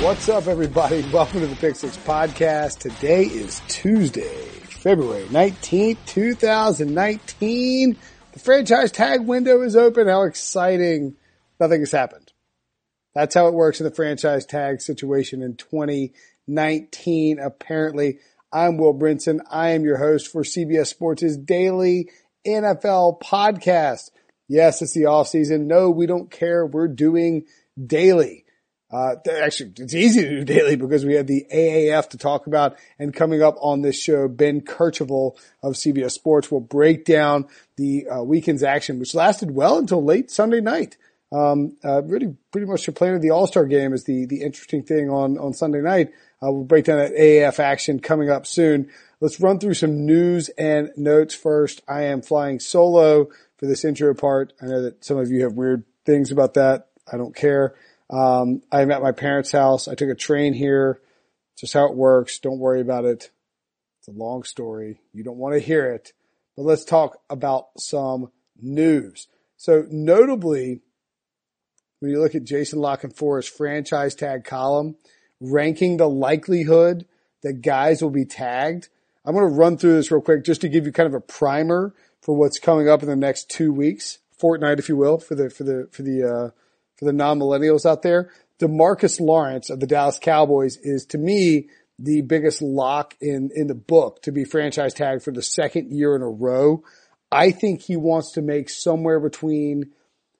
What's up, everybody? Welcome to the Pick Six Podcast. Today is Tuesday, February 19th, 2019. The franchise tag window is open. How exciting. Nothing has happened. That's how it works in the franchise tag situation in 2019, apparently. I'm Will Brinson. I am your host for CBS Sports' daily NFL podcast. Yes, it's the offseason. No, we don't care. We're doing daily. Actually, it's easy to do daily because we have the AAF to talk about, and coming up on this show, Ben Kercheval of CBS Sports will break down the weekend's action, which lasted well until late Sunday night. Really pretty much the plan of the All-Star game is the interesting thing on Sunday night. We'll break down that AAF action coming up soon. Let's run through some news and notes first. I am flying solo for this intro part. I know that some of you have weird things about that. I don't care. I'm at my parents' house. I took a train here. Just how it works. Don't worry about it. It's a long story. You don't want to hear it. But let's talk about some news. So notably, when you look at Jason La Canfora's franchise tag column, ranking the likelihood that guys will be tagged, I'm going to run through this real quick just to give you kind of a primer for what's coming up in the next 2 weeks, fortnight, if you will, for the non-millennials out there. DeMarcus Lawrence of the Dallas Cowboys is, to me, the biggest lock in the book to be franchise tagged for the second year in a row. I think he wants to make somewhere between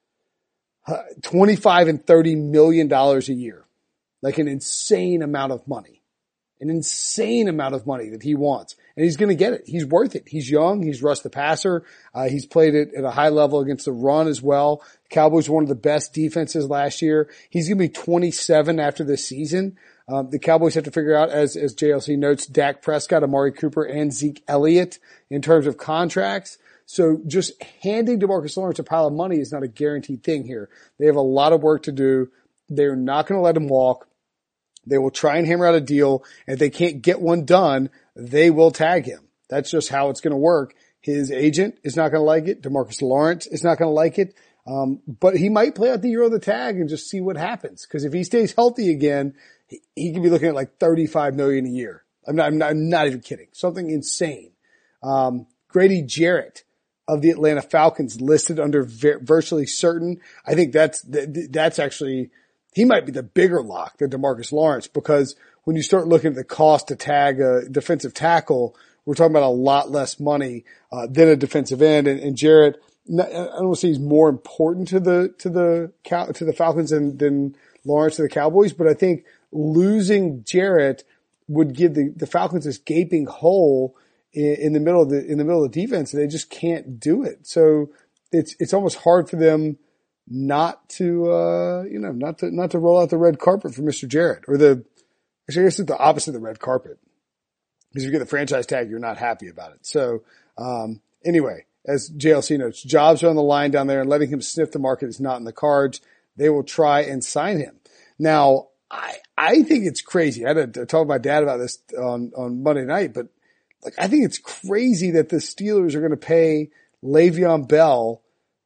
$25 and $30 million a year. Like an insane amount of money. An insane amount of money that he wants. And he's going to get it. He's worth it. He's young. He's Russ the passer. He's played it at a high level against the run as well. Cowboys were one of the best defenses last year. He's going to be 27 after this season. The Cowboys have to figure out, as JLC notes, Dak Prescott, Amari Cooper, and Zeke Elliott in terms of contracts. So just handing DeMarcus Lawrence a pile of money is not a guaranteed thing here. They have a lot of work to do. They're not going to let him walk. They will try and hammer out a deal. And if they can't get one done, they will tag him. That's just how it's going to work. His agent is not going to like it. DeMarcus Lawrence is not going to like it. But he might play out the year of the tag and just see what happens. Because if he stays healthy again, he could be looking at like $35 million a year. I'm not even kidding. Something insane. Grady Jarrett of the Atlanta Falcons listed under virtually certain. I think that's actually, he might be the bigger lock than DeMarcus Lawrence, because when you start looking at the cost to tag a defensive tackle, we're talking about a lot less money than a defensive end. And Jarrett, I don't want to say he's more important to the Falcons than Lawrence to the Cowboys, but I think losing Jarrett would give the Falcons this gaping hole in the middle of the defense, and they just can't do it. So it's almost hard for them not to roll out the red carpet for Mr. Jarrett, or actually I guess it's the opposite of the red carpet. Because if you get the franchise tag, you're not happy about it. So, anyway, as JLC notes, jobs are on the line down there, and letting him sniff the market is not in the cards. They will try and sign him. Now, I think it's crazy. I had to talk to my dad about this on Monday night, but I think it's crazy that the Steelers are going to pay Le'Veon Bell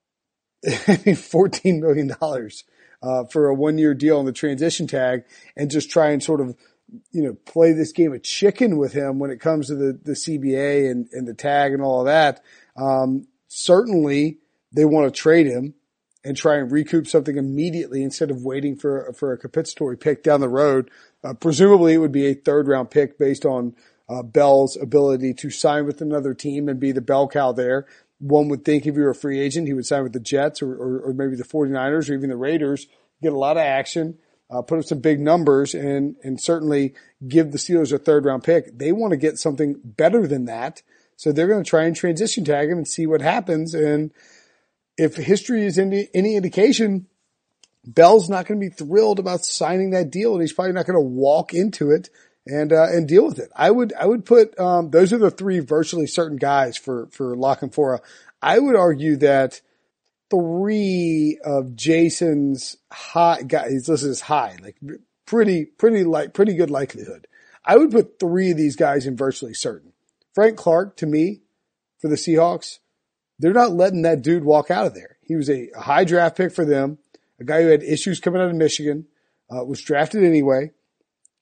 $14 million for a 1-year deal on the transition tag, and just try and sort of, play this game of chicken with him when it comes to the CBA and the tag and all of that. Certainly they want to trade him and try and recoup something immediately instead of waiting for a compensatory pick down the road. Presumably it would be a 3rd round pick based on Bell's ability to sign with another team and be the bell cow there. One would think if you were a free agent, he would sign with the Jets or maybe the 49ers or even the Raiders, get a lot of action, put up some big numbers, and certainly give the Steelers a 3rd round pick. They want to get something better than that. So they're going to try and transition tag him and see what happens. And if history is any indication, Bell's not going to be thrilled about signing that deal, and he's probably not going to walk into it and deal with it. I would put, those are the 3 virtually certain guys for La Canfora. I would argue that 3 of Jason's high guys, this is high, like pretty good likelihood. I would put 3 of these guys in virtually certain. Frank Clark, to me, for the Seahawks, they're not letting that dude walk out of there. He was a high draft pick for them, a guy who had issues coming out of Michigan, was drafted anyway.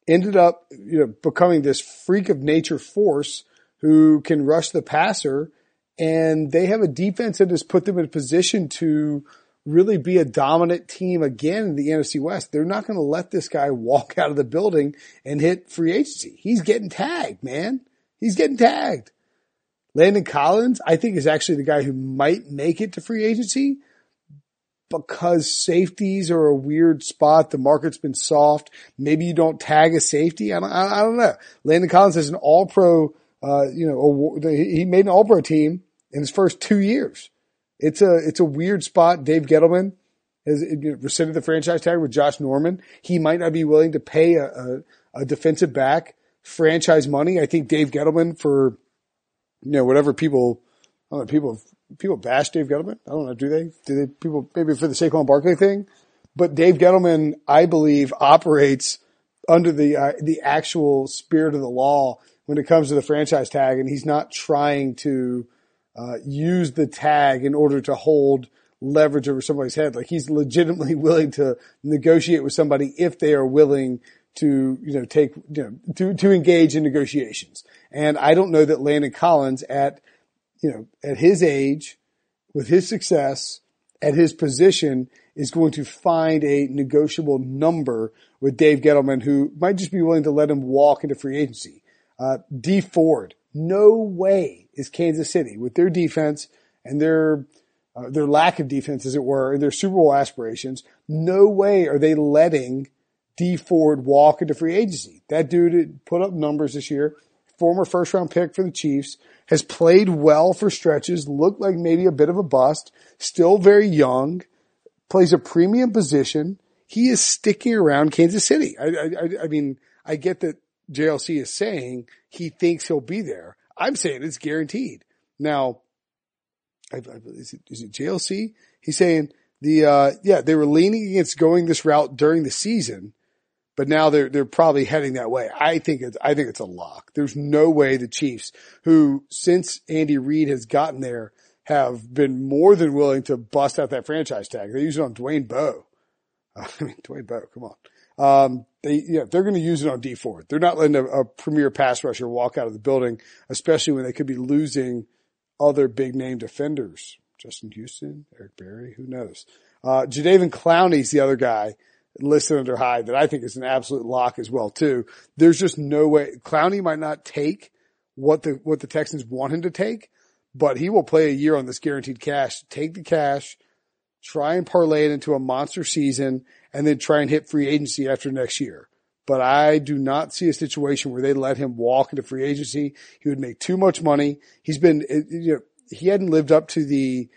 ended up, becoming this freak of nature force who can rush the passer. And they have a defense that has put them in a position to really be a dominant team again in the NFC West. They're not going to let this guy walk out of the building and hit free agency. He's getting tagged, man. He's getting tagged. Landon Collins, I think, is actually the guy who might make it to free agency because safeties are a weird spot. The market's been soft. Maybe you don't tag a safety. I don't know. Landon Collins is an all-pro, he made an all-pro team in his first 2 years. It's a weird spot. Dave Gettleman has rescinded the franchise tag with Josh Norman. He might not be willing to pay a defensive back franchise money. I think Dave Gettleman for, whatever people bash Dave Gettleman. I don't know. Do they people maybe for the Saquon Barkley thing? But Dave Gettleman, I believe, operates under the actual spirit of the law when it comes to the franchise tag, and he's not trying to use the tag in order to hold leverage over somebody's head. Like he's legitimately willing to negotiate with somebody if they are willing to, to engage in negotiations. And I don't know that Landon Collins at his age, with his success, at his position, is going to find a negotiable number with Dave Gettleman, who might just be willing to let him walk into free agency. Dee Ford, no way is Kansas City with their defense and their lack of defense, as it were, and their Super Bowl aspirations. No way are they letting Dee Ford walk into free agency. That dude put up numbers this year. Former first round pick for the Chiefs, has played well for stretches, looked like maybe a bit of a bust, still very young, plays a premium position. He is sticking around Kansas City. I mean, I get that JLC is saying he thinks he'll be there. I'm saying it's guaranteed. Now, is it JLC? He's saying they were leaning against going this route during the season, but now they're probably heading that way. I think it's a lock. There's no way the Chiefs, who since Andy Reid has gotten there, have been more than willing to bust out that franchise tag. They use it on Dwayne Bowe. Dwayne Bowe, come on. They're going to use it on Dee Ford. They're not letting a premier pass rusher walk out of the building, especially when they could be losing other big name defenders. Justin Houston, Eric Berry, who knows? Jadeveon Clowney's the other guy listed under Hyde that I think is an absolute lock as well too. There's just no way. Clowney might not take what the Texans want him to take, but he will play a year on this guaranteed cash. Take the cash, try and parlay it into a monster season, and then try and hit free agency after next year. But I do not see a situation where they let him walk into free agency. He would make too much money. He's been, he hadn't lived up to the,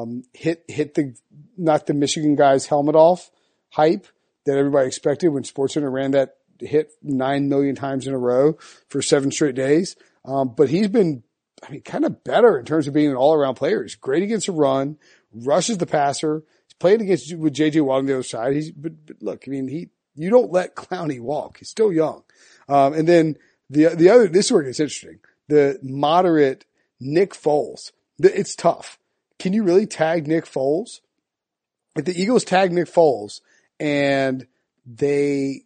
knock the Michigan guy's helmet off hype that everybody expected when SportsCenter ran that hit 9 million times in a row for 7 straight days. But he's been, kind of better in terms of being an all-around player. He's great against the run, rushes the passer. He's played with J.J. Watt on the other side. But look, you don't let Clowney walk. He's still young. And then the other, this is where it gets interesting. The moderate Nick Foles. It's tough. Can you really tag Nick Foles? If the Eagles tag Nick Foles and they,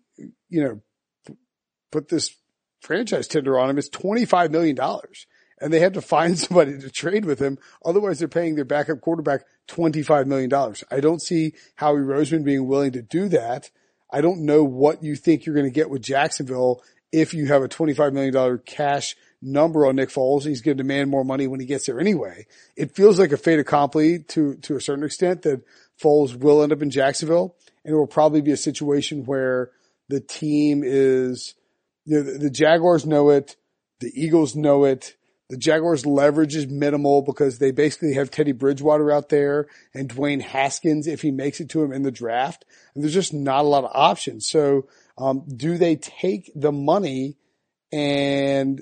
put this franchise tender on him, it's $25 million. And they have to find somebody to trade with him. Otherwise, they're paying their backup quarterback $25 million. I don't see Howie Roseman being willing to do that. I don't know what you think you're going to get with Jacksonville if you have a $25 million cash number on Nick Foles. He's going to demand more money when he gets there anyway. It feels like a fait accompli to a certain extent that Foles will end up in Jacksonville, and it will probably be a situation where the team is, the Jaguars know it, the Eagles know it. The Jaguars' leverage is minimal because they basically have Teddy Bridgewater out there and Dwayne Haskins if he makes it to him in the draft. And there's just not a lot of options. So, do they take the money and,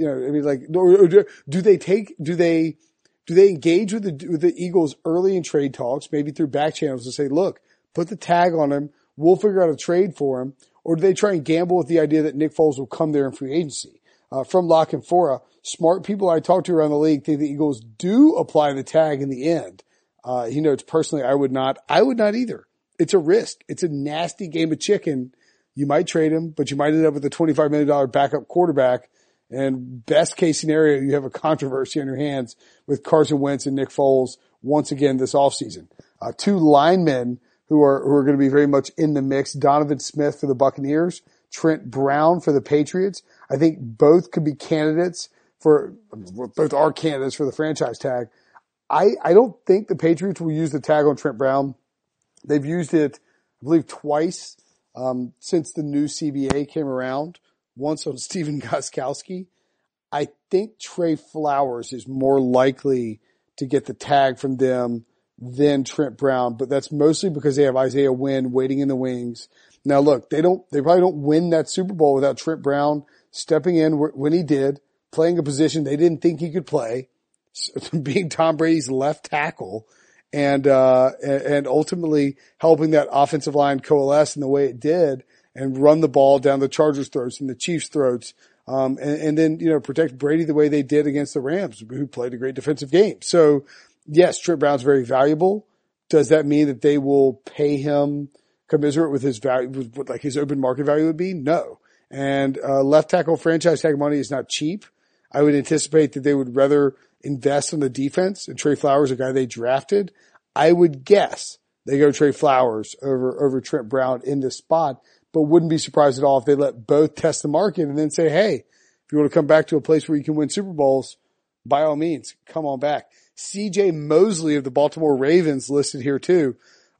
do they engage with the Eagles early in trade talks, maybe through back channels and say, look, put the tag on him. We'll figure out a trade for him. Or do they try and gamble with the idea that Nick Foles will come there in free agency? From Lock and Fora, smart people I talk to around the league think the Eagles do apply the tag in the end. He notes personally, I would not either. It's a risk. It's a nasty game of chicken. You might trade him, but you might end up with a $25 million backup quarterback. And best case scenario, you have a controversy on your hands with Carson Wentz and Nick Foles once again this offseason. Two linemen who are going to be very much in the mix. Donovan Smith for the Buccaneers, Trent Brown for the Patriots. I think both could be candidates both are candidates for the franchise tag. I don't think the Patriots will use the tag on Trent Brown. They've used it, I believe, twice, since the new CBA came around. Once on Stephen Gostkowski. I think Trey Flowers is more likely to get the tag from them than Trent Brown, but that's mostly because they have Isaiah Wynn waiting in the wings. Now look, they probably don't win that Super Bowl without Trent Brown stepping in when he did, playing a position they didn't think he could play, being Tom Brady's left tackle, and ultimately helping that offensive line coalesce in the way it did and run the ball down the Chargers' throats and the Chiefs' throats. And then, protect Brady the way they did against the Rams, who played a great defensive game. So yes, Trent Brown's very valuable. Does that mean that they will pay him commensurate with his value, with what like his open market value would be? No. And, left tackle franchise tag money is not cheap. I would anticipate that they would rather invest in the defense, and Trey Flowers, a guy they drafted. I would guess they go Trey Flowers over Trent Brown in this spot, but wouldn't be surprised at all if they let both test the market and then say, hey, if you want to come back to a place where you can win Super Bowls, by all means, come on back. CJ Mosley of the Baltimore Ravens listed here too.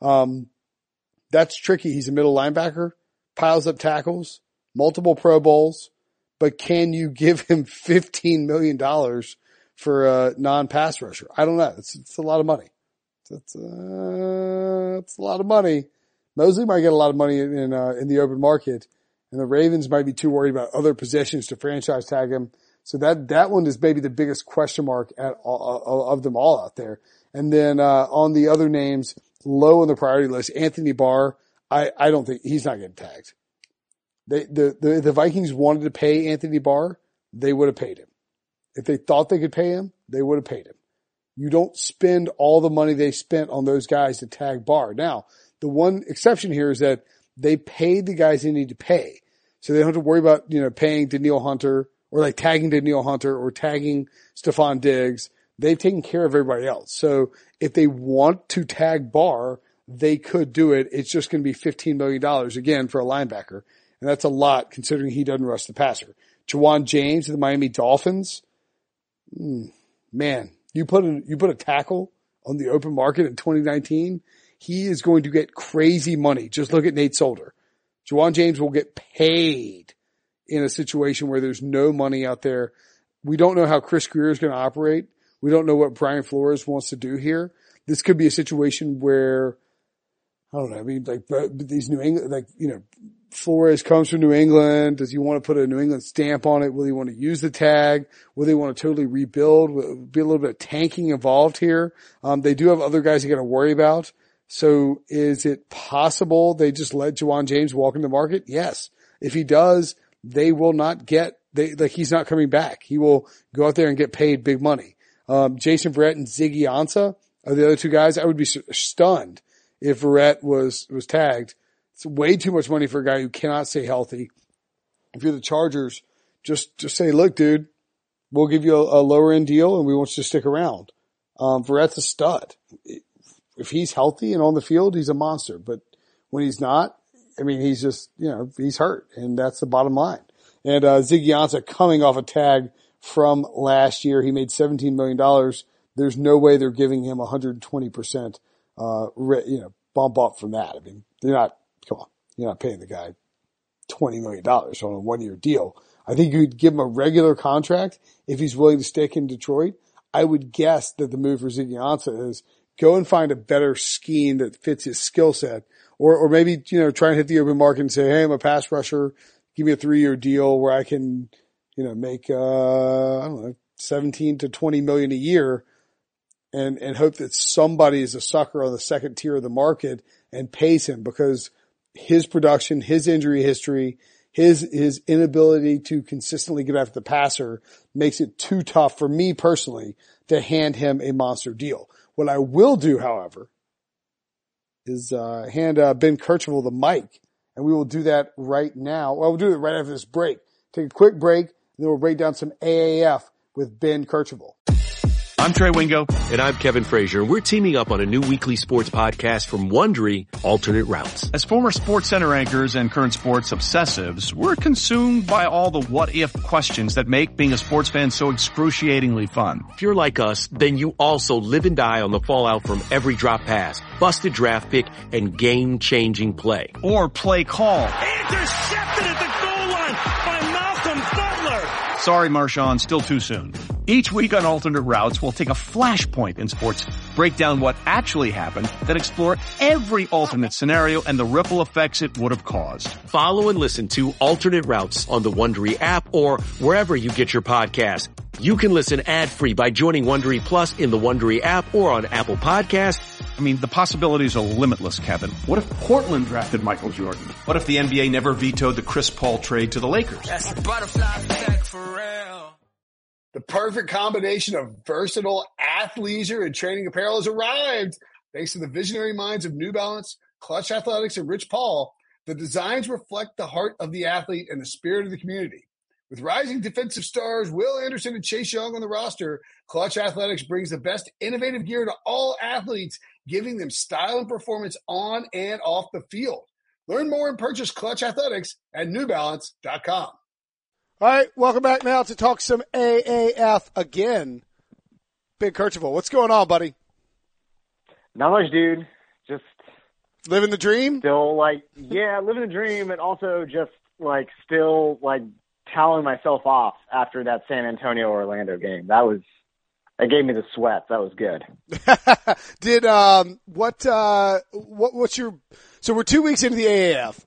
That's tricky. He's a middle linebacker, piles up tackles, multiple Pro Bowls, but can you give him $15 million for a non-pass rusher? I don't know. It's a lot of money. It's a lot of money. Mosley might get a lot of money in the open market, and the Ravens might be too worried about other positions to franchise tag him. So that one is maybe the biggest question mark of them all out there. And then, on the other names, low on the priority list, Anthony Barr, I don't think he's not getting tagged. The Vikings wanted to pay Anthony Barr, they would have paid him. If they thought they could pay him, they would have paid him. You don't spend all the money they spent on those guys to tag Barr. Now, the one exception here is that they paid the guys they need to pay. So they don't have to worry about, paying Danielle Hunter or like tagging Danielle Hunter or tagging Stephon Diggs. They've taken care of everybody else. So if they want to tag Barr, they could do it. It's just going to be $15 million again for a linebacker. And that's a lot considering he doesn't rush the passer. Jawan James of the Miami Dolphins. Man, you put a tackle on the open market in 2019. He is going to get crazy money. Just look at Nate Solder. Jawan James will get paid in a situation where there's no money out there. We don't know how Chris Greer is going to operate. We don't know what Brian Flores wants to do here. This could be a situation where, I don't know, I mean, like these New England, Flores comes from New England. Does he want to put a New England stamp on it? Will he want to use the tag? Will they want to totally rebuild? Will be a little bit of tanking involved here? They do have other guys they got to worry about. So is it possible they just let Jawan James walk into the market? Yes. If he does, they will not he's not coming back. He will go out there and get paid big money. Jason Verrett and Ziggy Ansah are the other two guys. I would be stunned if Verrett was tagged. It's way too much money for a guy who cannot stay healthy. If you're the Chargers, just say, look, dude, we'll give you a lower end deal and we want you to stick around. Verrett's a stud. If he's healthy and on the field, he's a monster. But when he's not, I mean, he's just, he's hurt, and that's the bottom line. And Ziggy Ansah coming off a tag from last year, he made $17 million. There's no way they're giving him 120%, bump up from that. I mean, you're not paying the guy $20 million on a 1-year deal. I think you'd give him a regular contract if he's willing to stick in Detroit. I would guess that the move for Ziggy Ansah is go and find a better scheme that fits his skill set. Or maybe, try and hit the open market and say, hey, I'm a pass rusher. Give me a 3-year deal where I can, make, 17 to 20 million a year and hope that somebody is a sucker on the second tier of the market and pays him, because his production, his injury history, his inability to consistently get after the passer makes it too tough for me personally to hand him a monster deal. What I will do, however, is hand Ben Kercheval the mic And we will do that right now. Well, we'll do it right after this break. Take a quick break, and then we'll break down some AAF with Ben Kercheval. I'm Trey Wingo. And I'm Kevin Frazier. We're teaming up on a new weekly sports podcast from Wondery, Alternate Routes. As former Sports Center anchors and current sports obsessives, we're consumed by all the what-if questions that make being a sports fan so excruciatingly fun. If you're like us, then you also live and die on the fallout from every drop pass, busted draft pick, and game-changing play. Or play call. Intercepted at the goal line by Malcolm Butler. Sorry, Marshawn, still too soon. Each week on Alternate Routes, we'll take a flashpoint in sports, break down what actually happened, then explore every alternate scenario and the ripple effects it would have caused. Follow and listen to Alternate Routes on the Wondery app or wherever you get your podcast. You can listen ad-free by joining Wondery Plus in the Wondery app or on Apple Podcasts. I mean, the possibilities are limitless, Kevin. What if Portland drafted Michael Jordan? What if the NBA never vetoed the Chris Paul trade to the Lakers? That's a butterfly effect for real. The perfect combination of versatile athleisure and training apparel has arrived. Thanks to the visionary minds of New Balance, Clutch Athletics, and Rich Paul, the designs reflect the heart of the athlete and the spirit of the community. With rising defensive stars Will Anderson and Chase Young on the roster, Clutch Athletics brings the best innovative gear to all athletes, giving them style and performance on and off the field. Learn more and purchase Clutch Athletics at NewBalance.com. All right, welcome back now to talk some AAF again. Ben Kercheval, what's going on, buddy? Not much, dude. Just living the dream? Still, living the dream, and also just, still, toweling myself off after that San Antonio-Orlando game. That gave me the sweats. That was good. So we're 2 weeks into the AAF.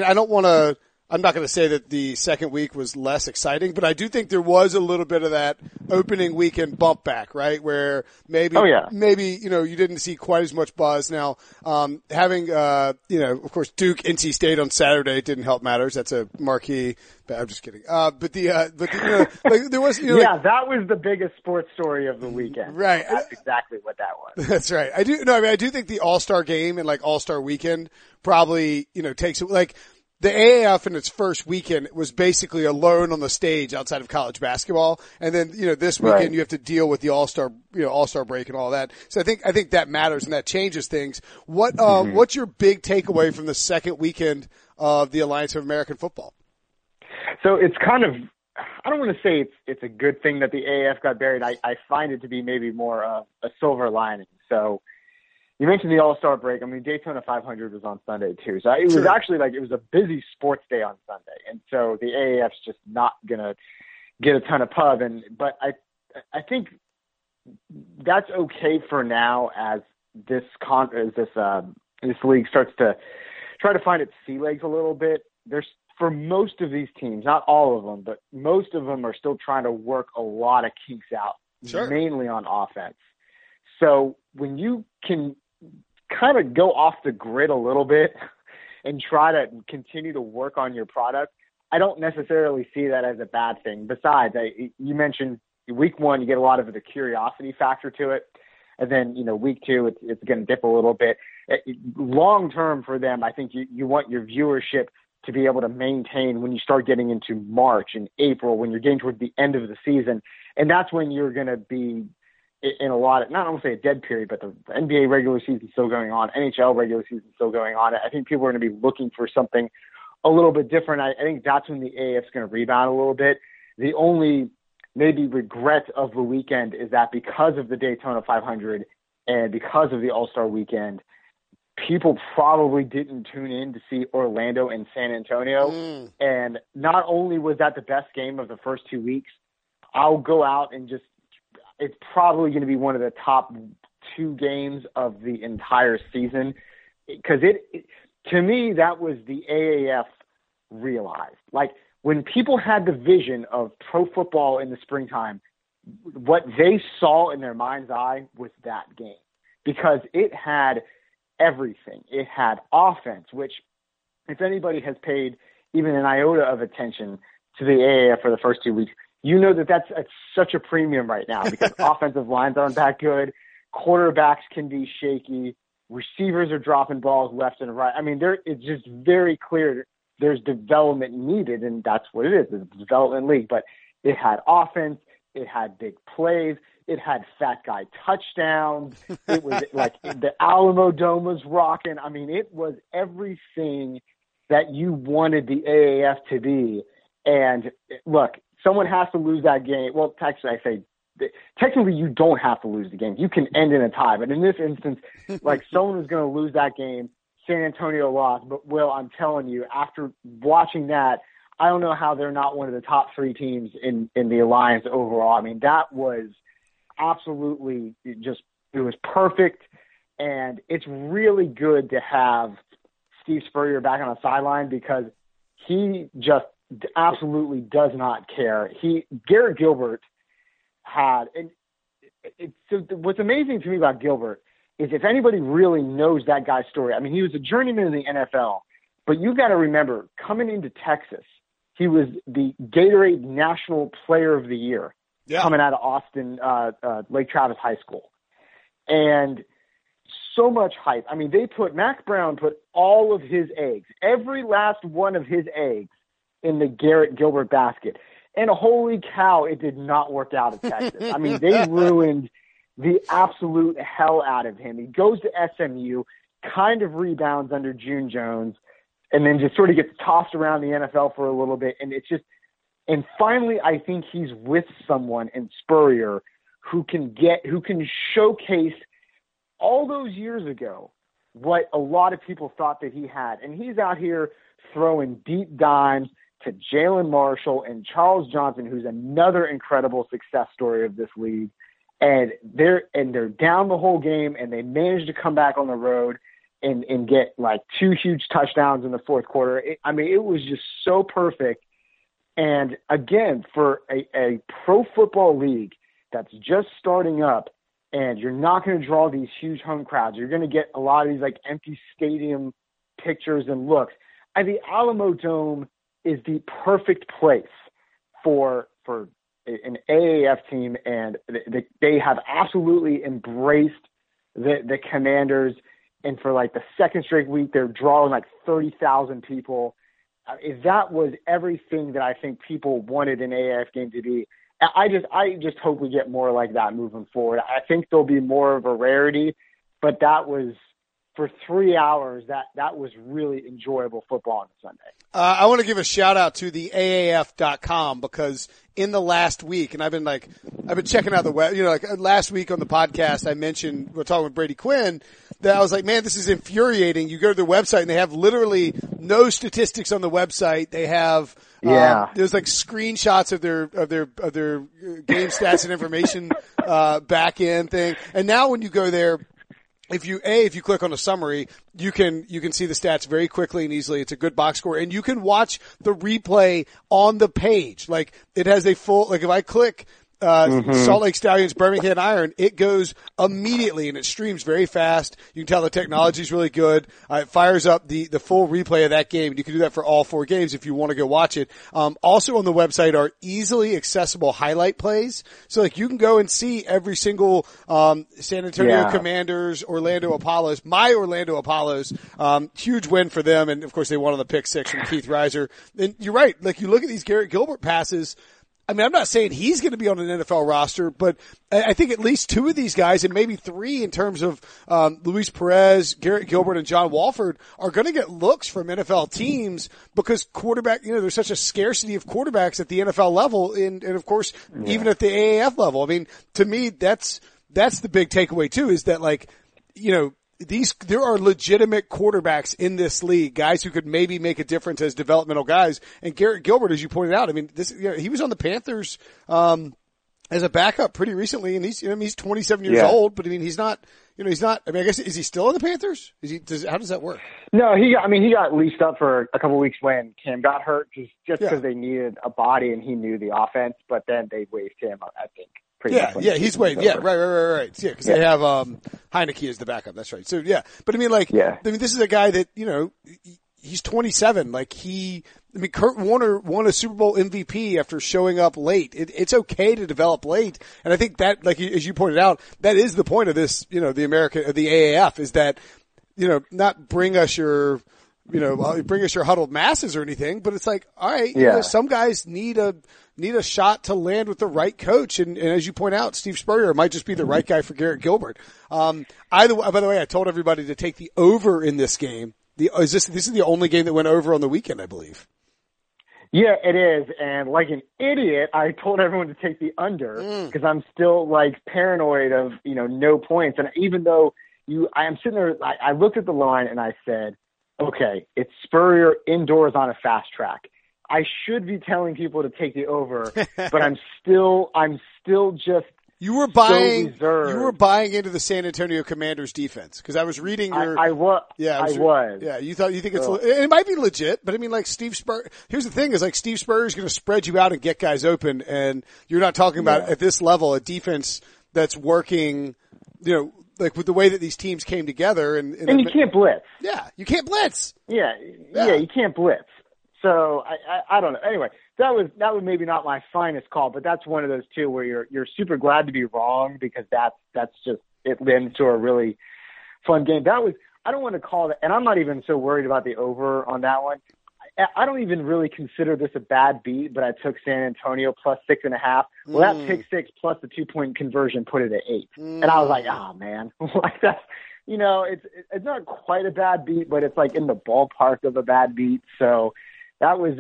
I'm not going to say that the second week was less exciting, but I do think there was a little bit of that opening weekend bump back, right? Where maybe, you didn't see quite as much buzz. Now, having, of course, Duke, NC State on Saturday didn't help matters. That's a marquee. I'm just kidding. There was, that was the biggest sports story of the weekend. Right. That's exactly what that was. That's right. I do think the All-Star game and All-Star weekend probably, takes the AAF in its first weekend was basically alone on the stage outside of college basketball. And then, this weekend you have to deal with the All-Star break and all that. So I think that matters and that changes things. What's your big takeaway from the second weekend of the Alliance of American Football? So it's kind of, I don't want to say it's a good thing that the AAF got buried. I find it to be maybe more a silver lining. So, you mentioned the All-Star break. I mean, Daytona 500 was on Sunday too. So it was actually it was a busy sports day on Sunday. And so the AAF's just not going to get a ton of pub. But I think that's okay for now as this league starts to try to find its sea legs a little bit. For most of these teams, not all of them, but most of them are still trying to work a lot of kinks out, mainly on offense. So when you can kind of go off the grid a little bit and try to continue to work on your product, I don't necessarily see that as a bad thing. Besides, you mentioned week one, you get a lot of the curiosity factor to it. And then, week two, it's going to dip a little bit. Long term for them, I think you want your viewership to be able to maintain when you start getting into March and April, when you're getting toward the end of the season. And that's when you're going to be in a lot of, not I don't want to say a dead period, but the NBA regular season is still going on, NHL regular season is still going on. I think people are going to be looking for something a little bit different. I think that's when the AAF is going to rebound a little bit. The only maybe regret of the weekend is that because of the Daytona 500 and because of the All-Star weekend, people probably didn't tune in to see Orlando and San Antonio. And not only was that the best game of the first 2 weeks, I'll go out and it's probably going to be one of the top two games of the entire season, because to me, that was the AAF realized. When people had the vision of pro football in the springtime, what they saw in their mind's eye was that game, because it had everything. It had offense, which if anybody has paid even an iota of attention to the AAF for the first 2 weeks, you know that's at such a premium right now, because offensive lines aren't that good. Quarterbacks can be shaky. Receivers are dropping balls left and right. I mean, it's just very clear there's development needed, and that's what it is. It's a development league. But it had offense. It had big plays. It had fat guy touchdowns. It was like the Alamo Dome was rocking. I mean, it was everything that you wanted the AAF to be. And look, someone has to lose that game. Well, technically you don't have to lose the game. You can end in a tie. But in this instance, like someone was going to lose that game. San Antonio lost. But, Will, I'm telling you, after watching that, I don't know how they're not one of the top 3 teams in the Alliance overall. I mean, that was absolutely it was perfect. And it's really good to have Steve Spurrier back on the sideline because he just absolutely does not care. Garrett Gilbert had, and so what's amazing to me about Gilbert is if anybody really knows that guy's story, I mean, he was a journeyman in the NFL, but you've got to remember coming into Texas, he was the Gatorade National Player of the Year coming out of Austin, Lake Travis High School. And so much hype. I mean, Mac Brown put all of his eggs, every last one of his eggs in the Garrett Gilbert basket. And holy cow, it did not work out at Texas. I mean, they ruined the absolute hell out of him. He goes to SMU, kind of rebounds under June Jones, and then just sort of gets tossed around the NFL for a little bit. And finally, I think he's with someone in Spurrier who can showcase all those years ago what a lot of people thought that he had. And he's out here throwing deep dimes to Jalen Marshall and Charles Johnson, who's another incredible success story of this league. And they're down the whole game, and they managed to come back on the road and get like 2 huge touchdowns in the fourth quarter. It was just so perfect. And again, for a pro football league that's just starting up, and you're not going to draw these huge home crowds, you're going to get a lot of these like empty stadium pictures and looks. The Alamo Dome is the perfect place for an AAF team, and they have absolutely embraced the Commanders. And for like the second straight week, they're drawing like 30,000 people. That was everything that I think people wanted an AAF game to be. I just hope we get more like that moving forward. I think there'll be more of a rarity, but that was for 3 hours. That was really enjoyable football on Sunday. I want to give a shout out to the AAF.com because in the last week, and I've been checking out the web, like last week on the podcast, I mentioned, we're talking with Brady Quinn, that I was like, man, this is infuriating. You go to their website and they have literally no statistics on the website. They have, there's like screenshots of their game stats and information, back end thing. And now when you go there, if you click on a summary, you can see the stats very quickly and easily. It's a good box score, and you can watch the replay on the page. Like it has a full, like if I click, Salt Lake Stallions, Birmingham Iron, it goes immediately and it streams very fast. You can tell the technology is really good. It fires up the full replay of that game. You can do that for all 4 games if you want to go watch it. Also on the website are easily accessible highlight plays. So like you can go and see every single, San Antonio Commanders, Orlando Apollos, my Orlando Apollos, huge win for them. And of course they won on the pick 6 from Keith Reiser. And you're right. Like you look at these Garrett Gilbert passes. I mean, I'm not saying he's going to be on an NFL roster, but I think at least 2 of these guys, and maybe 3 in terms of Luis Perez, Garrett Gilbert, and John Walford, are going to get looks from NFL teams because quarterback, there's such a scarcity of quarterbacks at the NFL level and of course, even at the AAF level. I mean, to me, that's the big takeaway too, is that like, there are legitimate quarterbacks in this league, guys who could maybe make a difference as developmental guys. And Garrett Gilbert, as you pointed out, I mean, he was on the Panthers, as a backup pretty recently, and he's 27 years old, but I mean, he's not, I mean, I guess, is he still on the Panthers? How does that work? No, he got leased up for a couple of weeks when Cam got hurt, just because they needed a body and he knew the offense, but then they waived him, I think. He's waived. Yeah, right. Yeah, because they have Heineke as the backup. That's right. So but I mean, this is a guy that he's 27. Like Kurt Warner won a Super Bowl MVP after showing up late. It's okay to develop late, and I think that, like as you pointed out, that is the point of this. The AAF is that not bring us your huddled masses or anything, but it's like, all right, some guys need a shot to land with the right coach. And as you point out, Steve Spurrier might just be the right guy for Garrett Gilbert. By the way, I told everybody to take the over in this game. This is the only game that went over on the weekend, I believe. Yeah, it is. And like an idiot, I told everyone to take the under because I'm still like paranoid of, no points. And even though I am sitting there, I looked at the line and I said, okay, it's Spurrier indoors on a fast track. I should be telling people to take the over, but I'm still just You were buying into the San Antonio Commanders defense because I was reading your. I was. Yeah, Yeah, you think it's it might be legit, but I mean, like Steve Spurrier. Here's the thing: is like Steve Spurrier is going to spread you out and get guys open, and you're not talking about at this level a defense that's working. Like with the way that these teams came together, and you can't blitz. Yeah, you can't blitz. Yeah, you can't blitz. So I don't know. Anyway, that was maybe not my finest call, but that's one of those two where you're super glad to be wrong because that's just it lends to a really fun game. I don't want to call it, and I'm not even so worried about the over on that one. I don't even really consider this a bad beat, but I took San Antonio plus 6.5. Well, that pick six plus the 2-point conversion put it at 8, and I was like, oh man, like that's. It's not quite a bad beat, but it's like in the ballpark of a bad beat. So that was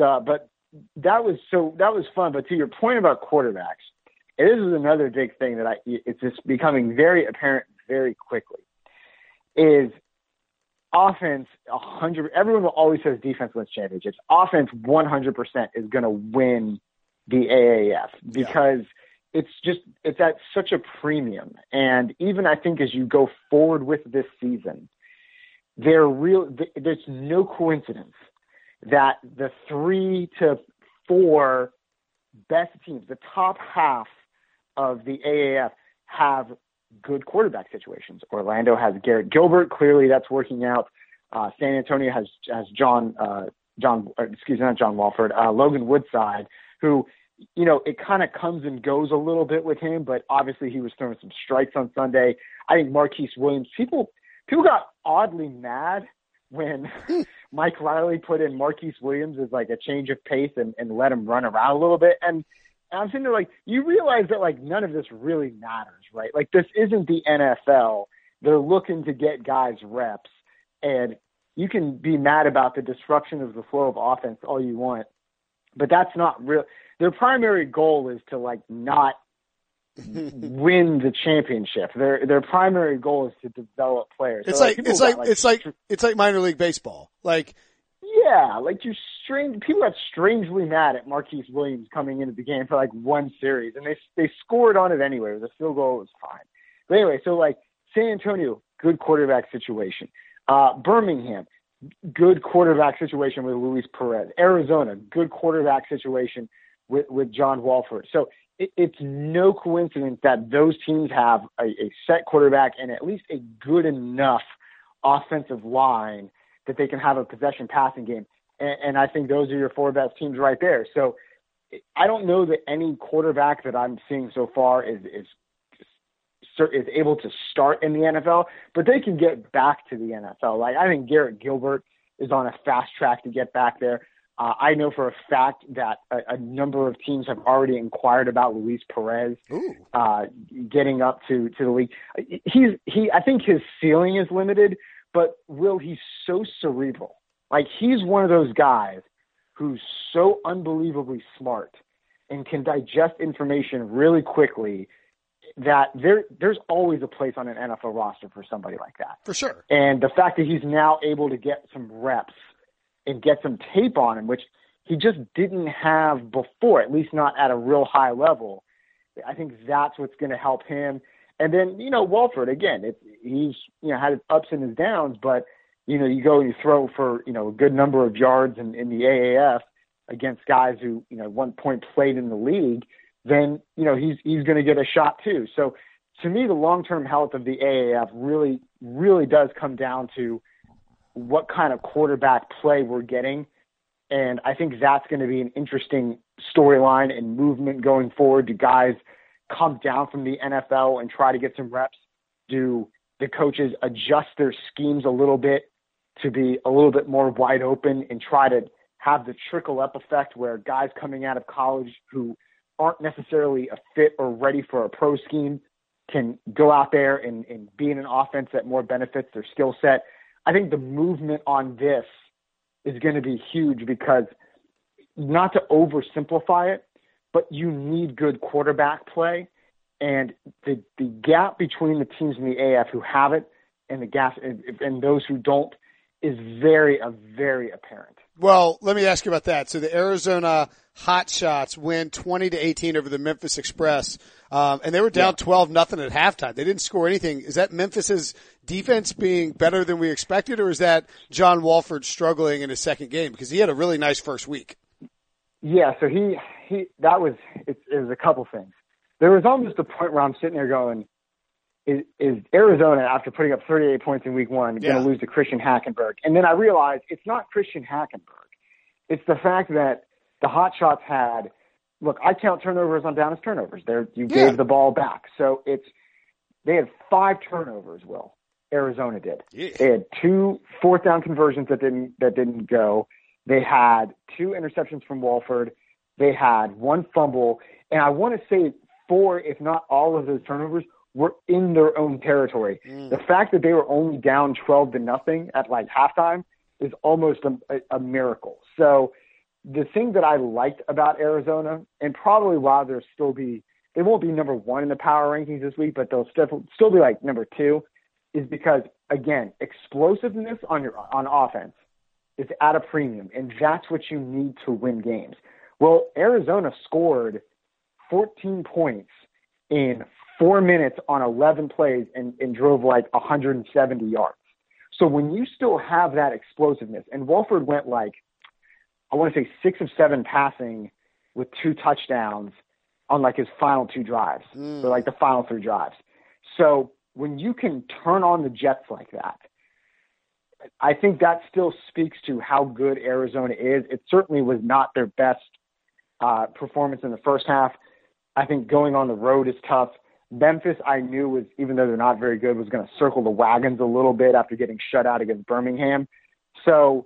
fun. But to your point about quarterbacks, this is another big thing that it's just becoming very apparent very quickly is offense 100. Everyone always says defense wins championships. Offense 100% is going to win the AAF because it's at such a premium. And even I think as you go forward with this season, there's no coincidence that the 3 to 4 best teams, the top half of the AAF, have good quarterback situations. Orlando has Garrett Gilbert. Clearly that's working out. San Antonio has Logan Woodside, who, it kind of comes and goes a little bit with him, but obviously he was throwing some strikes on Sunday. I think Marquise Williams, people got oddly mad when Mike Riley put in Marquise Williams as like a change of pace and let him run around a little bit. And I'm sitting there like, you realize that like none of this really matters, right? Like this isn't the NFL. They're looking to get guys reps, and you can be mad about the disruption of the flow of offense all you want, but that's not real. Their primary goal is to like not win the championship. Their primary goal is to develop players. It's like minor league baseball. Like, yeah, like people got strangely mad at Marquise Williams coming into the game for like one series, and they scored on it anyway. The field goal was fine. But anyway, so like San Antonio, good quarterback situation. Birmingham, good quarterback situation with Luis Perez. Arizona, good quarterback situation with John Wolford. So it's no coincidence that those teams have a set quarterback and at least a good enough offensive line that they can have a possession passing game. And I think those are your 4 best teams right there. So I don't know that any quarterback that I'm seeing so far is able to start in the NFL, but they can get back to the NFL. Like I think Garrett Gilbert is on a fast track to get back there. I know for a fact that a number of teams have already inquired about Luis Perez getting up to the league. I think his ceiling is limited, but he's so cerebral. Like he's one of those guys who's so unbelievably smart and can digest information really quickly that there's always a place on an NFL roster for somebody like that. For sure. And the fact that he's now able to get some reps and get some tape on him, which he just didn't have before, at least not at a real high level. I think that's what's going to help him. And then, Wolford, again, he's had his ups and his downs, but, you go and you throw for, a good number of yards in the AAF against guys who, at one point played in the league, then, he's going to get a shot too. So to me, the long-term health of the AAF really, really does come down to what kind of quarterback play we're getting. And I think that's going to be an interesting storyline and movement going forward. Do guys come down from the NFL and try to get some reps? Do the coaches adjust their schemes a little bit to be a little bit more wide open and try to have the trickle-up effect where guys coming out of college who aren't necessarily a fit or ready for a pro scheme can go out there and be in an offense that more benefits their skill set. I think the movement on this is going to be huge because, not to oversimplify it, but you need good quarterback play. And the gap between the teams in the AF who have it and the gap and those who don't is very apparent. Well, let me ask you about that. So the Arizona Hotshots win 20-18 over the Memphis Express, and they were down 12-0 at halftime. They didn't score anything. Is that Memphis's defense being better than we expected, or is that John Walford struggling in his second game? Because he had a really nice first week. Yeah, so it was a couple things. There was almost a point where I'm sitting there going, is Arizona, after putting up 38 points in week one, going to lose to Christian Hackenberg? And then I realized it's not Christian Hackenberg. It's the fact that the Hotshots had, look, I count turnovers on down as turnovers. You gave the ball back. So they had 5 turnovers, Will. Arizona did. Yeah. They had 2 fourth down conversions that didn't go. They had 2 interceptions from Walford. They had 1 fumble. And I want to say 4, if not all of those turnovers, were in their own territory. The fact that they were only down 12-0 at like halftime is almost a miracle. So the thing that I liked about Arizona, and probably why they won't be number 1 in the power rankings this week, but they'll still be like number 2, is because, again, explosiveness on offense is at a premium, and that's what you need to win games. Well, Arizona scored 14 points in 4 minutes on 11 plays and drove like 170 yards. So when you still have that explosiveness, and Walford went like, I want to say 6 of 7 passing with 2 touchdowns on like his final 2 drives, or like the final 3 drives. So when you can turn on the Jets like that, I think that still speaks to how good Arizona is. It certainly was not their best performance in the first half. I think going on the road is tough. Memphis, I knew, was, even though they're not very good, was going to circle the wagons a little bit after getting shut out against Birmingham. So,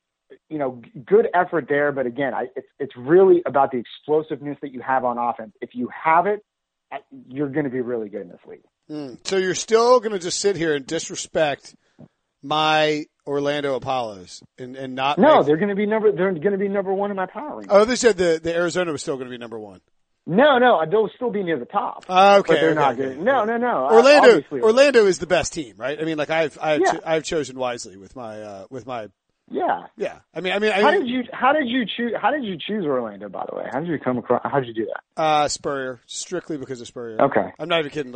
good effort there. But again, it's really about the explosiveness that you have on offense. If you have it, you're going to be really good in this league. So you're still going to just sit here and disrespect my Orlando Apollos and not? No, they're going to be number 1 in my power ranking. Oh, they said the Arizona was still going to be number 1. No, they'll still be near the top. Okay, but they're not good. No. Orlando is the best team, right? I mean, like I've chosen wisely with my Yeah. I mean, how did you choose Orlando, by the way? How did you do that? Spurrier, strictly because of Spurrier. Okay. I'm not even kidding.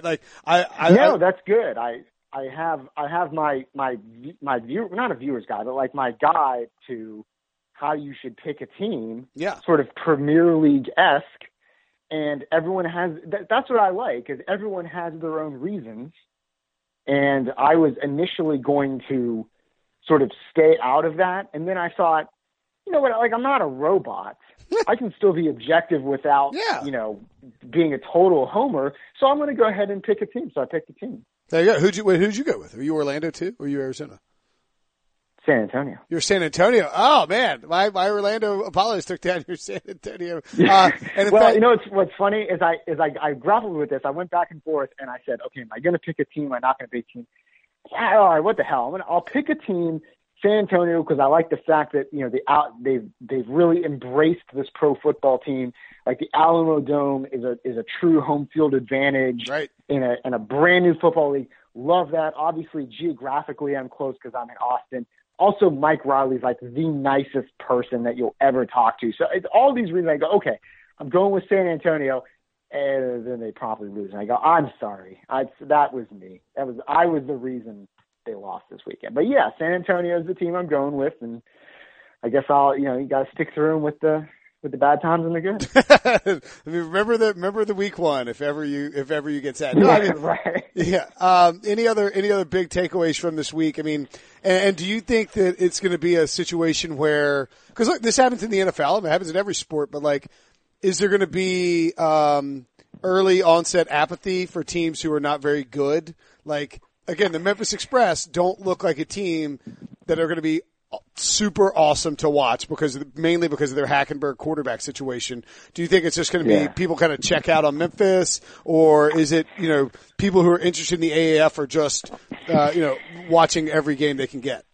That's good. I have my view, not a viewer's guide, but like my guide to how you should pick a team. Yeah. Sort of Premier League-esque. And everyone has, that's what I like, is everyone has their own reasons. And I was initially going to sort of stay out of that. And then I thought, you know what, like, I'm not a robot. I can still be objective without, being a total homer. So I'm going to go ahead and pick a team. So I picked a team. There you go. Who'd you go with? Were you Orlando too? Or were you Arizona? San Antonio. You're San Antonio. Oh man, my Orlando Apollos took down your San Antonio. What's funny is I grappled with this. I went back and forth, and I said, okay, am I going to pick a team? Am I not going to pick a team? Yeah, all right, what the hell? I'll pick a team, San Antonio, because I like the fact that they've really embraced this pro football team. Like the Alamo Dome is a true home field advantage, right, in a brand new football league. Love that. Obviously, geographically, I'm close because I'm in Austin. Also, Mike Riley's like the nicest person that you'll ever talk to. So it's all these reasons I go, okay, I'm going with San Antonio, and then they promptly lose. And I go, I'm sorry. That was me. I was the reason they lost this weekend. But yeah, San Antonio is the team I'm going with, and I guess you got to stick through them with the bad times and the good. I mean, remember the week 1 if ever you get sad. No, right. Yeah. Any other big takeaways from this week? I mean, and do you think that it's going to be a situation where, because look, this happens in the NFL, and it happens in every sport, but like, is there going to be early onset apathy for teams who are not very good? Like, again, the Memphis Express don't look like a team that are going to be super awesome to watch mainly because of their Hackenberg quarterback situation. Do you think it's just going to be people kind of check out on Memphis, or is it, people who are interested in the AAF are just, watching every game they can get?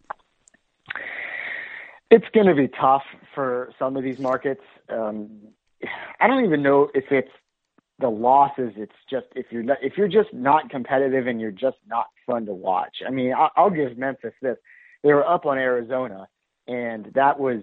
It's going to be tough for some of these markets. I don't even know if it's the losses. It's just if you're just not competitive and you're just not fun to watch. I mean, I'll give Memphis this. They were up on Arizona, and that was,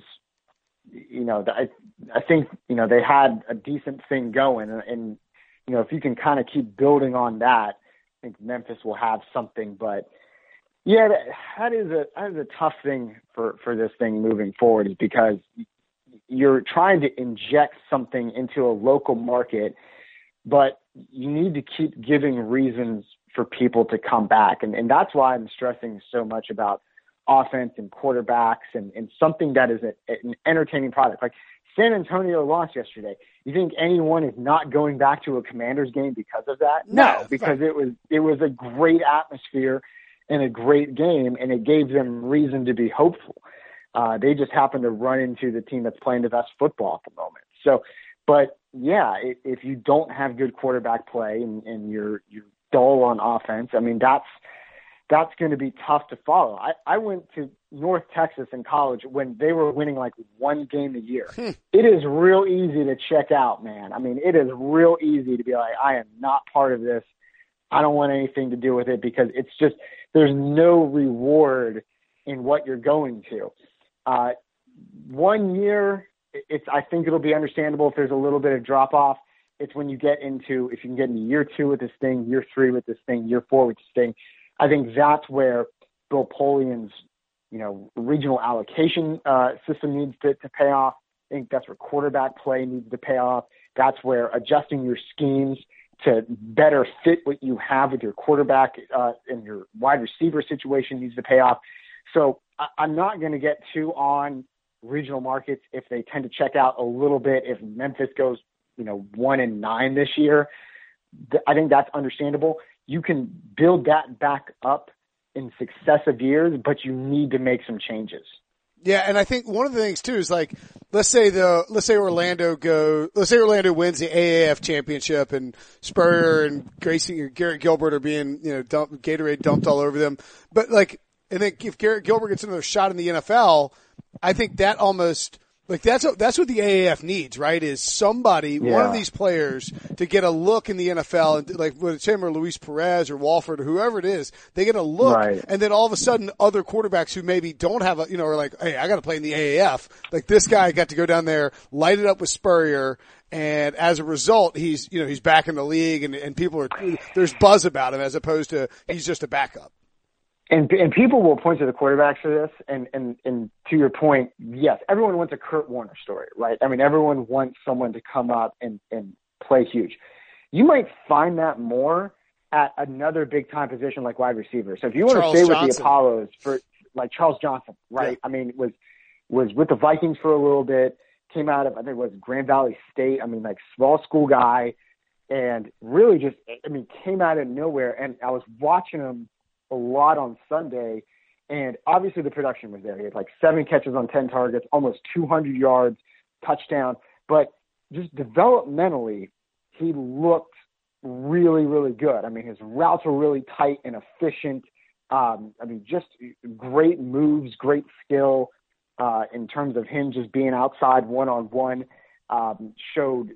I think, they had a decent thing going. And if you can kind of keep building on that, I think Memphis will have something. But, yeah, that is a tough thing for this thing moving forward, is because you're trying to inject something into a local market, but you need to keep giving reasons for people to come back. And that's why I'm stressing so much about offense and quarterbacks and something that is an entertaining product. Like San Antonio lost yesterday. You think anyone is not going back to a Commanders game because of that? No, because it was a great atmosphere and a great game, and it gave them reason to be hopeful. They just happened to run into the team that's playing the best football at the moment. So, but yeah, if you don't have good quarterback play and you're dull on offense, I mean, that's going to be tough to follow. I went to North Texas in college when they were winning like one game a year. It is real easy to check out, man. I mean, it is real easy to be like, I am not part of this. I don't want anything to do with it, because it's just, there's no reward in what you're going to. 1 year, I think it'll be understandable if there's a little bit of drop off. It's when you get into, if you can get into year 2 with this thing, year 3 with this thing, year 4 with this thing, I think that's where Bill Polian's, regional allocation system needs to pay off. I think that's where quarterback play needs to pay off. That's where adjusting your schemes to better fit what you have with your quarterback and your wide receiver situation needs to pay off. So I'm not going to get too on regional markets if they tend to check out a little bit. If Memphis goes, 1-9 this year, I think that's understandable. You can build that back up in successive years, but you need to make some changes. Yeah, and I think one of the things too is like, let's say Orlando wins the AAF championship, and Spurrier and Gracie or Garrett Gilbert are being, Gatorade dumped all over them. But like, and then if Garrett Gilbert gets another shot in the NFL, I think that almost, like, that's what the AAF needs, right? Is somebody, one of these players, to get a look in the NFL, and like whether it's him or Luis Perez or Walford or whoever it is, they get a look, and then all of a sudden, other quarterbacks who maybe don't have are like, hey, I got to play in the AAF. Like, this guy got to go down there, light it up with Spurrier, and as a result, he's back in the league, and there's buzz about him as opposed to he's just a backup. And people will point to the quarterbacks for this, and to your point, yes, everyone wants a Kurt Warner story, right? I mean, everyone wants someone to come up and play huge. You might find that more at another big-time position like wide receiver. So if you want to stay with the Apollos, for like Charles Johnson, right? Yeah. I mean, was with the Vikings for a little bit, came out of, I think it was Grand Valley State. I mean, like, small school guy, and really just, came out of nowhere. And I was watching him a lot on Sunday, and obviously the production was there. He had like 7 catches on 10 targets, almost 200 yards, touchdown. But just developmentally, he looked really, really good. I mean, his routes were really tight and efficient. Just great moves, great skill in terms of him just being outside one-on-one. Showed,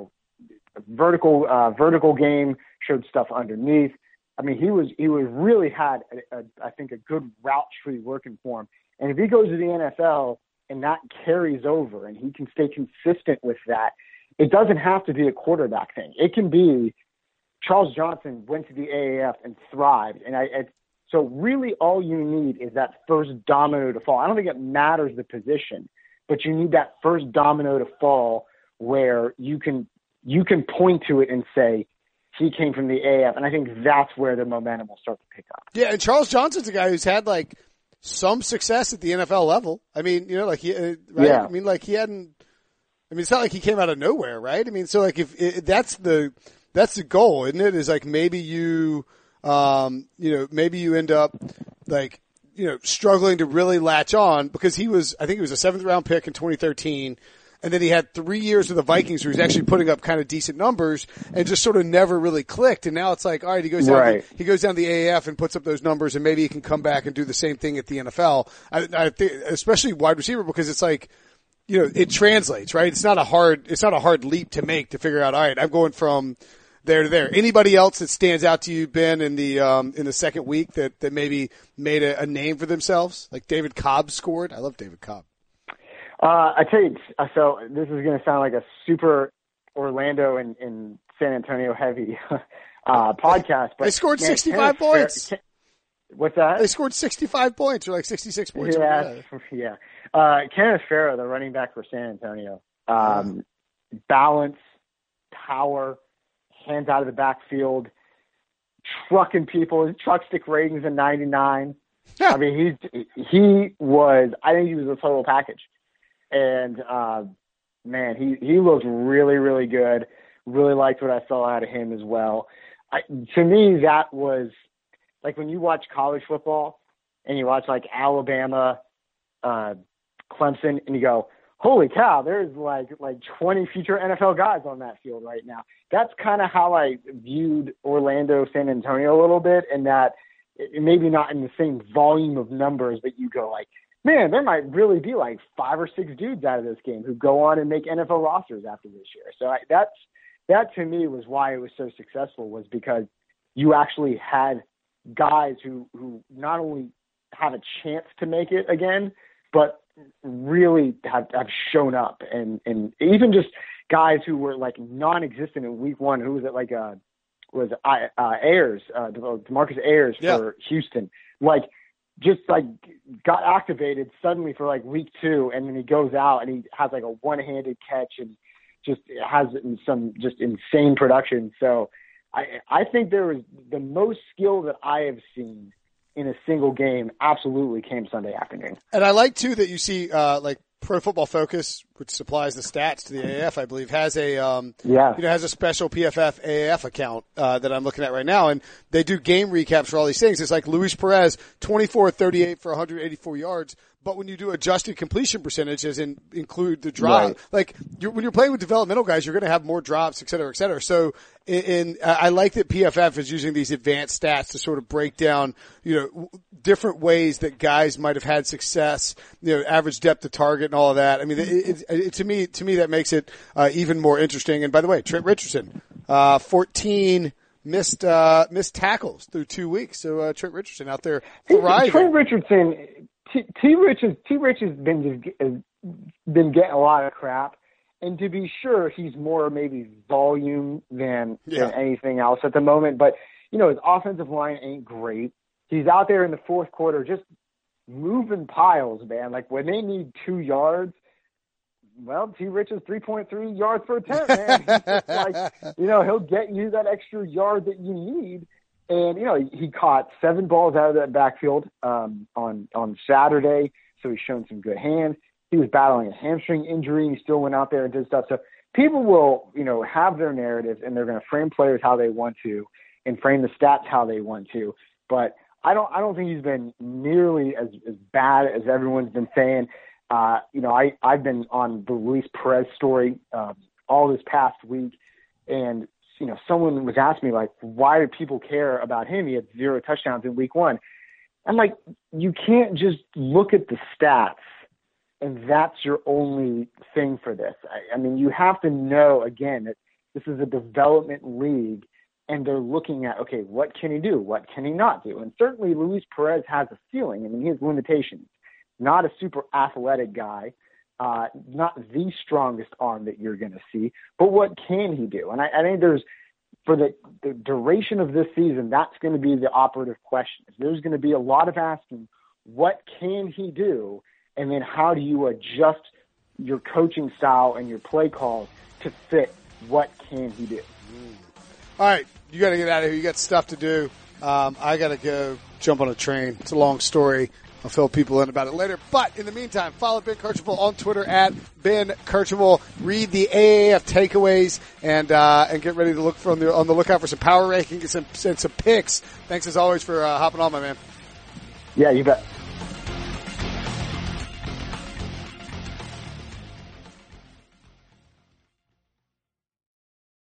vertical game, showed stuff underneath. I mean, he really had, I think, a good route tree working for him. And if he goes to the NFL and that carries over and he can stay consistent with that, it doesn't have to be a quarterback thing. It can be Charles Johnson went to the AAF and thrived. And so really all you need is that first domino to fall. I don't think it matters the position, but you need that first domino to fall where you can point to it and say, he came from the AF, and I think that's where the momentum will start to pick up. Yeah, and Charles Johnson's a guy who's had like some success at the NFL level. I mean, right? Yeah. I mean, like he hadn't. I mean, it's not like he came out of nowhere, right? I mean, so like if that's the goal, isn't it? Is like maybe you maybe you end up like, struggling to really latch on because I think he was a 7th round pick in 2013. And then he had 3 years with the Vikings where he's actually putting up kind of decent numbers and just sort of never really clicked. And now it's like, all right, he goes down to the AAF and puts up those numbers and maybe he can come back and do the same thing at the NFL. I think, especially wide receiver, because it's like, it translates, right? It's not a hard leap to make to figure out, all right, I'm going from there to there. Anybody else that stands out to you, Ben, in the second week that maybe made a name for themselves? Like David Cobb scored. I love David Cobb. I tell you, so this is going to sound like a super Orlando and San Antonio heavy podcast, but they scored 65 points. What's that? They scored 65 points or like 66 points. Yeah. Kenneth Farrow, the running back for San Antonio, balance, power, hands out of the backfield, trucking people. His truck stick ratings in 99. Yeah. I mean, I think he was a total package. And, man, he looked really, really good. Really liked what I saw out of him as well. To me, that was like when you watch college football and you watch like Alabama, Clemson, and you go, holy cow, there's like 20 future NFL guys on that field right now. That's kind of how I viewed Orlando, San Antonio a little bit, and that maybe not in the same volume of numbers, but you go like, man, there might really be like 5 or 6 dudes out of this game who go on and make NFL rosters after this year. So that to me was why it was so successful, was because you actually had guys who not only have a chance to make it again, but really have shown up, and even just guys who were like non-existent in week one. Who was it? Like Ayers, DeMarcus Ayers for Houston. Like, just like got activated suddenly for like week 2, and then he goes out and he has like a one-handed catch and just has some just insane production. So I think there was the most skill that I have seen in a single game absolutely came Sunday afternoon. And I like too that you see like Pro Football Focus, which supplies the stats to the AAF, I believe, has a has a special PFF AAF account that I'm looking at right now, and they do game recaps for all these things. It's like Luis Perez, 24-38 for 184 yards. But when you do adjusted completion percentage, as in include the drop, like when you're playing with developmental guys, you're going to have more drops, et cetera, et cetera. So I like that PFF is using these advanced stats to sort of break down, different ways that guys might have had success, average depth of target and all of that. I mean, to me, that makes it even more interesting. And by the way, Trent Richardson, 14 missed tackles through 2 weeks. So Trent Richardson out there thriving. Trent Richardson. T. Rich has been getting a lot of crap, and to be sure, he's more maybe volume than anything else at the moment. But his offensive line ain't great. He's out there in the fourth quarter just moving piles, man. Like when they need 2 yards, well, T. Rich is 3.3 yards per attempt, man. He's just like, he'll get you that extra yard that you need. And, he caught 7 balls out of that backfield on Saturday, so he's shown some good hands. He was battling a hamstring injury, and he still went out there and did stuff. So people will, have their narratives, and they're going to frame players how they want to and frame the stats how they want to. But I don't think he's been nearly as bad as everyone's been saying. I've been on the Luis Perez story all this past week, and someone was asking me, like, why do people care about him? He had 0 touchdowns in week 1. I'm like, you can't just look at the stats and that's your only thing for this. I mean, you have to know, again, that this is a development league, and they're looking at, okay, what can he do? What can he not do? And certainly Luis Perez has a ceiling. I mean, he has limitations. Not a super athletic guy. Not the strongest arm that you're going to see, but what can he do? And I think for the duration of this season, that's going to be the operative question. There's going to be a lot of asking, what can he do? And then how do you adjust your coaching style and your play calls to fit what can he do? All right. You got to get out of here. You got stuff to do. I got to go jump on a train. It's a long story. I'll fill people in about it later. But in the meantime, follow Ben Kercheval on Twitter at Ben Kercheval. Read the AAF takeaways and get ready to look on the lookout for some power rankings and some picks. Thanks as always for hopping on, my man. Yeah, you bet.